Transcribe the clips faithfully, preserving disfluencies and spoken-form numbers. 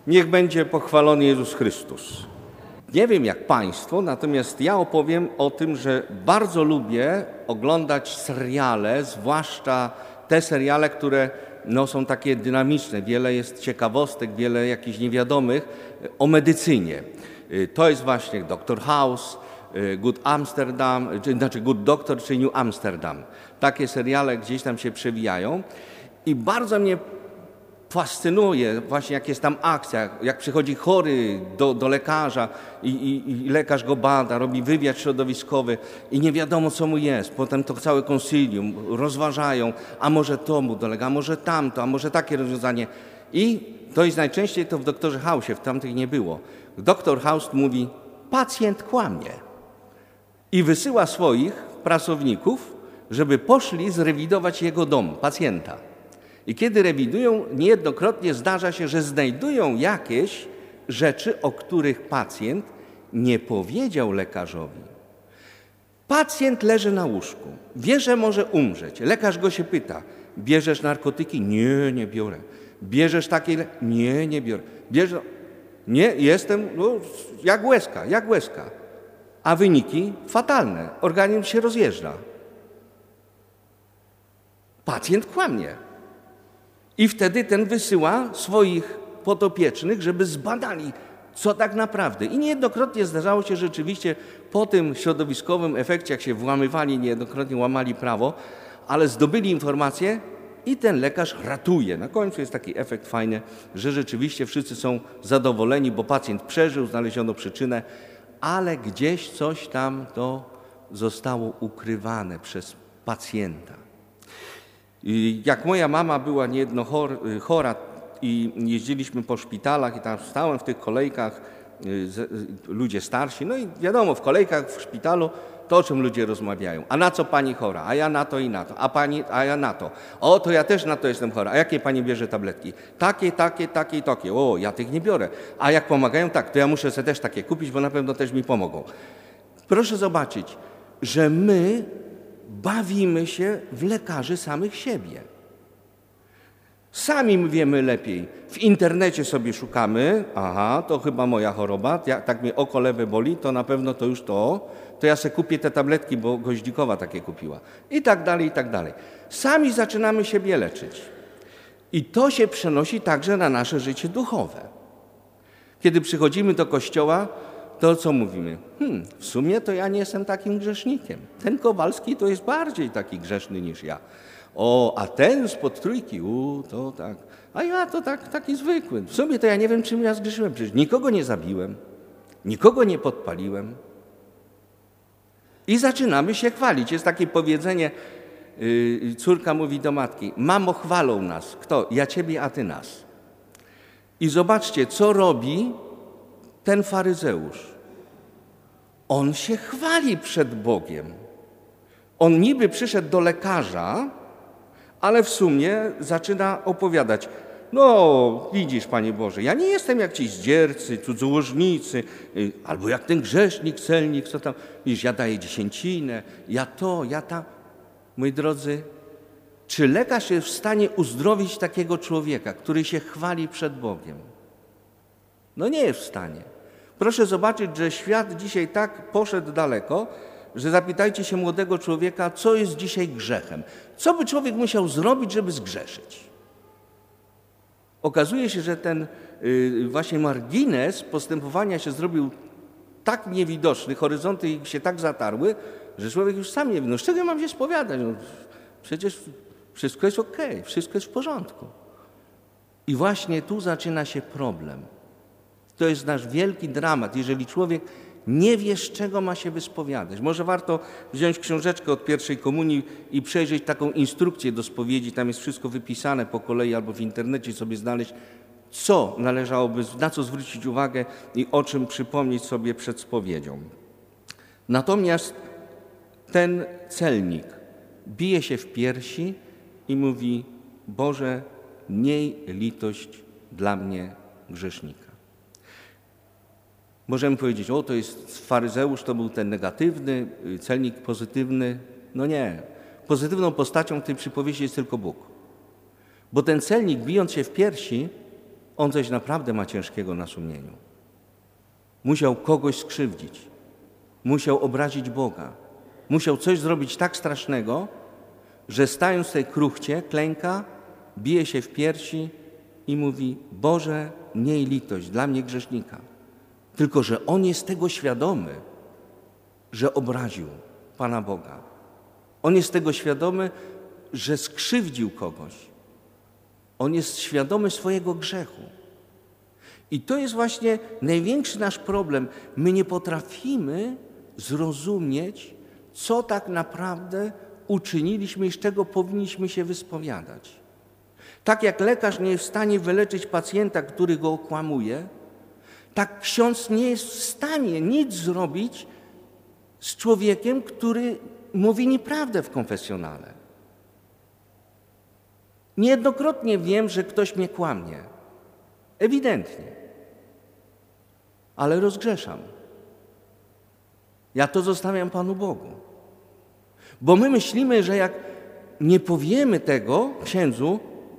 Niech będzie pochwalony Jezus Chrystus. Nie wiem jak Państwo, natomiast ja opowiem o tym, że bardzo lubię oglądać seriale, zwłaszcza te seriale, które no, są takie dynamiczne. Wiele jest ciekawostek, wiele jakichś niewiadomych o medycynie. To jest właśnie doktor House, Good Amsterdam, znaczy Good Doctor czy New Amsterdam. Takie seriale gdzieś tam się przewijają i bardzo mnie fascynuje właśnie jak jest tam akcja, jak przychodzi chory do, do lekarza i, i, i lekarz go bada, robi wywiad środowiskowy i nie wiadomo co mu jest. Potem to całe konsylium rozważają, a może to mu dolega, a może tamto, a może takie rozwiązanie. I to jest najczęściej to w doktorze House'ie, w tamtych nie było. Doktor House mówi, pacjent kłamie i wysyła swoich pracowników, żeby poszli zrewidować jego dom, pacjenta. I kiedy rewidują, niejednokrotnie zdarza się, że znajdują jakieś rzeczy, o których pacjent nie powiedział lekarzowi. Pacjent leży na łóżku, wie, że może umrzeć. Lekarz go się pyta, bierzesz narkotyki? Nie, nie biorę. Bierzesz takie? Le- nie, nie biorę. Bierze... Nie, jestem no, jak łezka, jak łezka. A wyniki fatalne. Organizm się rozjeżdża. Pacjent kłamie. I wtedy ten wysyła swoich podopiecznych, żeby zbadali, co tak naprawdę. I niejednokrotnie zdarzało się rzeczywiście po tym środowiskowym efekcie, jak się włamywali, niejednokrotnie łamali prawo, ale zdobyli informacje i ten lekarz ratuje. Na końcu jest taki efekt fajny, że rzeczywiście wszyscy są zadowoleni, bo pacjent przeżył, znaleziono przyczynę, ale gdzieś coś tam to zostało ukrywane przez pacjenta. Jak moja mama była niejedno chora i jeździliśmy po szpitalach i tam stałem w tych kolejkach, ludzie starsi, no i wiadomo, w kolejkach w szpitalu to o czym ludzie rozmawiają. A na co pani chora? A ja na to i na to. A pani, a ja na to. O, to ja też na to jestem chora. A jakie pani bierze tabletki? Takie, takie, takie i takie. O, ja tych nie biorę. A jak pomagają? Tak, to ja muszę sobie też takie kupić, bo na pewno też mi pomogą. Proszę zobaczyć, że my bawimy się w lekarzy samych siebie. Sami my wiemy lepiej. W internecie sobie szukamy, aha, to chyba moja choroba, ja, tak mnie oko lewe boli, to na pewno to już to, to ja sobie kupię te tabletki, bo Goździkowa takie kupiła. I tak dalej, i tak dalej. Sami zaczynamy siebie leczyć. I to się przenosi także na nasze życie duchowe. Kiedy przychodzimy do kościoła, to co mówimy? Hmm, w sumie to ja nie jestem takim grzesznikiem. Ten Kowalski to jest bardziej taki grzeszny niż ja. O, a ten spod trójki, u, to tak. A ja to tak, taki zwykły. W sumie to ja nie wiem, czym ja zgrzeszyłem. Przecież nikogo nie zabiłem, nikogo nie podpaliłem. I zaczynamy się chwalić. Jest takie powiedzenie, yy, córka mówi do matki, mamo, chwalą nas. Kto? Ja ciebie, a ty nas. I zobaczcie, co robi ten faryzeusz. On się chwali przed Bogiem. On niby przyszedł do lekarza, ale w sumie zaczyna opowiadać. No, widzisz, Panie Boże, ja nie jestem jak ci zdziercy, cudzołożnicy, albo jak ten grzesznik, celnik, co tam. Widzisz, ja daję dziesięcinę, ja to, ja tam. Moi drodzy, czy lekarz jest w stanie uzdrowić takiego człowieka, który się chwali przed Bogiem? No nie jest w stanie. Proszę zobaczyć, że świat dzisiaj tak poszedł daleko, że zapytajcie się młodego człowieka, co jest dzisiaj grzechem. Co by człowiek musiał zrobić, żeby zgrzeszyć? Okazuje się, że ten yy, właśnie margines postępowania się zrobił tak niewidoczny, horyzonty się tak zatarły, że człowiek już sam nie wie, no z czego ja mam się spowiadać? No, przecież wszystko jest okej, wszystko jest w porządku. I właśnie tu zaczyna się problem. To jest nasz wielki dramat, jeżeli człowiek nie wie, z czego ma się wyspowiadać. Może warto wziąć książeczkę od pierwszej komunii i przejrzeć taką instrukcję do spowiedzi. Tam jest wszystko wypisane po kolei albo w internecie sobie znaleźć, co należałoby, na co zwrócić uwagę i o czym przypomnieć sobie przed spowiedzią. Natomiast ten celnik bije się w piersi i mówi: Boże, miej litość dla mnie, grzesznika. Możemy powiedzieć, o to jest faryzeusz, to był ten negatywny, celnik pozytywny. No nie. Pozytywną postacią tej przypowieści jest tylko Bóg. Bo ten celnik, bijąc się w piersi, on coś naprawdę ma ciężkiego na sumieniu. Musiał kogoś skrzywdzić, musiał obrazić Boga, musiał coś zrobić tak strasznego, że stając w tej kruchcie, klęka, bije się w piersi i mówi: Boże, miej litość dla mnie grzesznika. Tylko że on jest tego świadomy, że obraził Pana Boga. On jest tego świadomy, że skrzywdził kogoś. On jest świadomy swojego grzechu. I to jest właśnie największy nasz problem. My nie potrafimy zrozumieć, co tak naprawdę uczyniliśmy i z czego powinniśmy się wyspowiadać. Tak jak lekarz nie jest w stanie wyleczyć pacjenta, który go okłamuje, tak ksiądz nie jest w stanie nic zrobić z człowiekiem, który mówi nieprawdę w konfesjonale. Niejednokrotnie wiem, że ktoś mnie kłamie. Ewidentnie. Ale rozgrzeszam. Ja to zostawiam Panu Bogu. Bo my myślimy, że jak nie powiemy tego księdzu,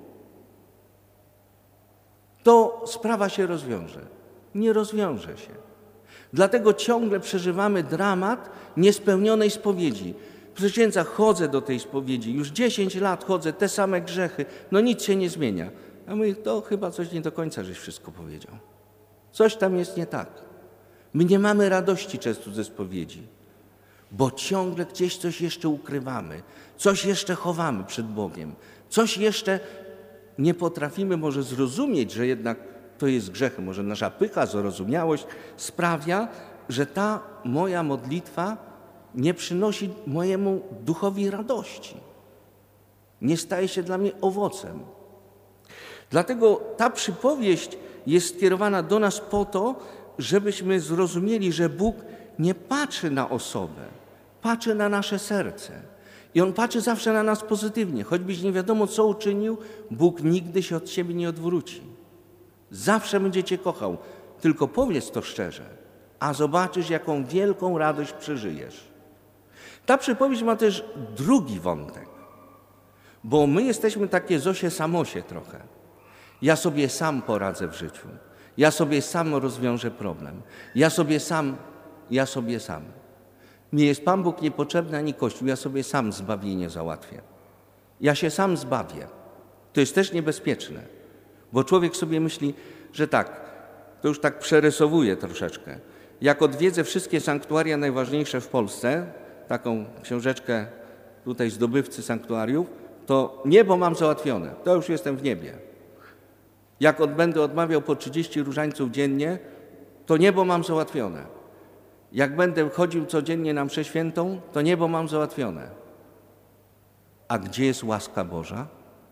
to sprawa się rozwiąże. Nie rozwiąże się. Dlatego ciągle przeżywamy dramat niespełnionej spowiedzi. Proszę księdza, chodzę do tej spowiedzi, już dziesięć lat chodzę, te same grzechy, no nic się nie zmienia. A mówię, to chyba coś nie do końca żeś wszystko powiedział. Coś tam jest nie tak. My nie mamy radości często ze spowiedzi, bo ciągle gdzieś coś jeszcze ukrywamy, coś jeszcze chowamy przed Bogiem, coś jeszcze nie potrafimy może zrozumieć, że jednak to jest grzechem. Może nasza pycha, zrozumiałość sprawia, że ta moja modlitwa nie przynosi mojemu duchowi radości. Nie staje się dla mnie owocem. Dlatego ta przypowieść jest skierowana do nas po to, żebyśmy zrozumieli, że Bóg nie patrzy na osobę, patrzy na nasze serce. I On patrzy zawsze na nas pozytywnie. Choćbyś nie wiadomo, co uczynił, Bóg nigdy się od ciebie nie odwróci. Zawsze będzie cię kochał. Tylko powiedz to szczerze, a zobaczysz, jaką wielką radość przeżyjesz. Ta przypowieść ma też drugi wątek, bo my jesteśmy takie Zosie Samosie trochę. Ja sobie sam poradzę w życiu. Ja sobie sam rozwiążę problem. Ja sobie sam, ja sobie sam. Mi jest Pan Bóg niepotrzebny ani Kościół. Ja sobie sam zbawienie załatwię. Ja się sam zbawię. To jest też niebezpieczne, bo człowiek sobie myśli, że tak, to już tak przerysowuję troszeczkę. Jak odwiedzę wszystkie sanktuaria najważniejsze w Polsce, taką książeczkę tutaj zdobywcy sanktuariów, to niebo mam załatwione. To już jestem w niebie. Jak od, będę odmawiał po trzydzieści różańców dziennie, to niebo mam załatwione. Jak będę chodził codziennie na mszę świętą, to niebo mam załatwione. A gdzie jest łaska Boża?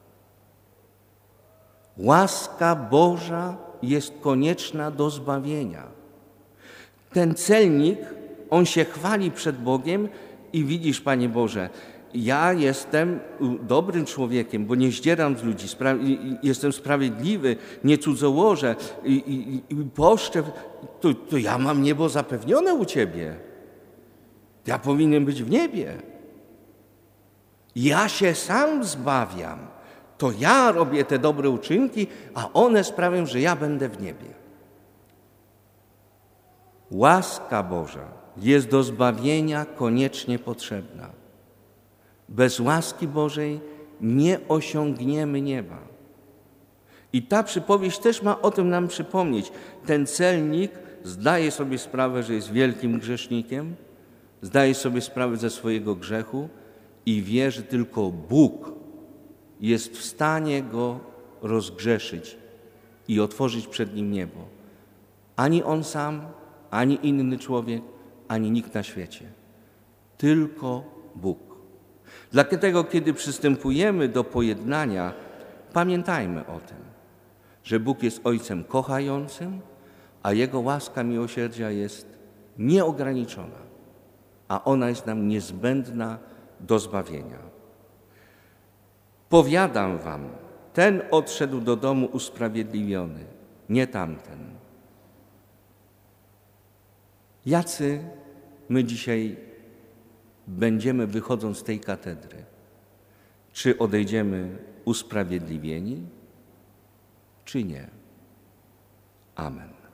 Łaska Boża jest konieczna do zbawienia. Ten celnik, on się chwali przed Bogiem i widzisz, Panie Boże, ja jestem dobrym człowiekiem, bo nie zdzieram z ludzi, spra- jestem sprawiedliwy, nie cudzołożę i, i, i poszczę, to, to ja mam niebo zapewnione u Ciebie. Ja powinien być w niebie. Ja się sam zbawiam. To ja robię te dobre uczynki, a one sprawią, że ja będę w niebie. Łaska Boża jest do zbawienia koniecznie potrzebna. Bez łaski Bożej nie osiągniemy nieba. I ta przypowieść też ma o tym nam przypomnieć. Ten celnik zdaje sobie sprawę, że jest wielkim grzesznikiem, zdaje sobie sprawę ze swojego grzechu i wie, że tylko Bóg jest w stanie go rozgrzeszyć i otworzyć przed nim niebo. Ani on sam, ani inny człowiek, ani nikt na świecie. Tylko Bóg. Dlatego, kiedy przystępujemy do pojednania, pamiętajmy o tym, że Bóg jest Ojcem kochającym, a Jego łaska miłosierdzia jest nieograniczona, a ona jest nam niezbędna do zbawienia. Powiadam wam, ten odszedł do domu usprawiedliwiony, nie tamten. Jacy my dzisiaj będziemy, wychodząc z tej katedry? Czy odejdziemy usprawiedliwieni, czy nie? Amen.